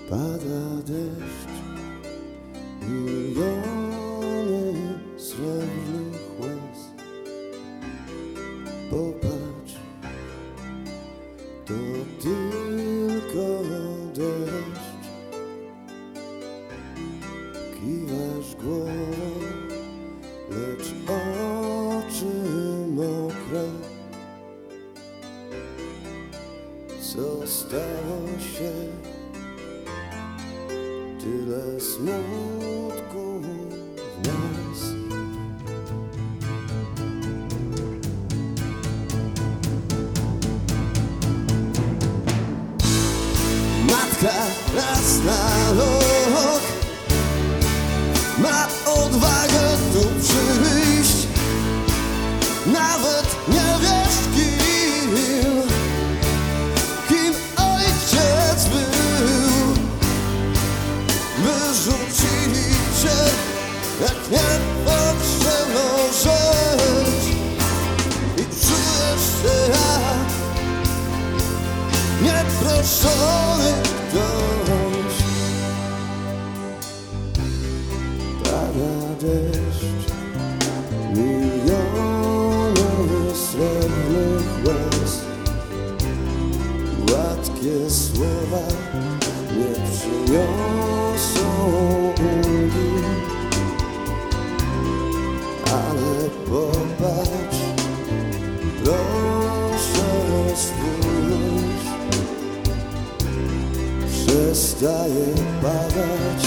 Pada deszcz, miliony srebrnych łez. Popatrz, to tylko deszcz. Kiwasz głową, lecz oczy mokre. Co stało się? Tyle smutku w nas. Matka raz na rok ma odwagę tu przyjść. Nawet nie wiesz kim ojciec był. Wyrzucili cię jak niepotrzebną rzecz i czujesz się jak nieproszony ktoś. Pada deszcz, miliony srebrnych łez. Gładkie słowa nie przyniosą ulgi, ale popatrz, proszę spójrz. Przestaje padać,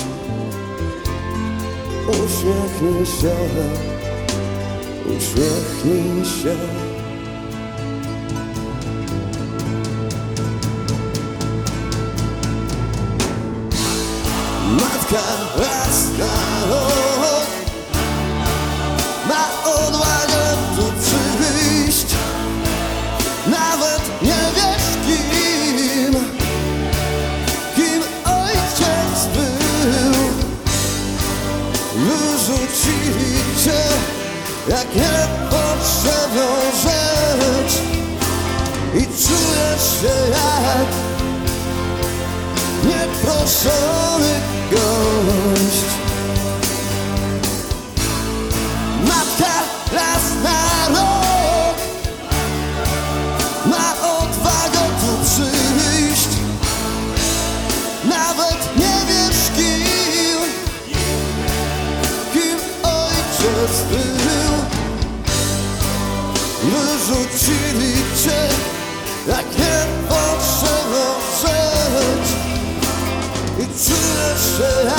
uśmiechnij się, uśmiechnij się. Matka raz na rok ma odwagę tu przyjść. Nawet nie wiesz kim ojciec był. Wyrzucili cię jak niepotrzebną rzecz i czujesz się jak nieproszony gość. Matka raz na rok ma odwagę tu przyjść. Nawet nie wiesz kim ojciec był. Wyrzucili cię jak niepotrzebną rzecz i czujesz się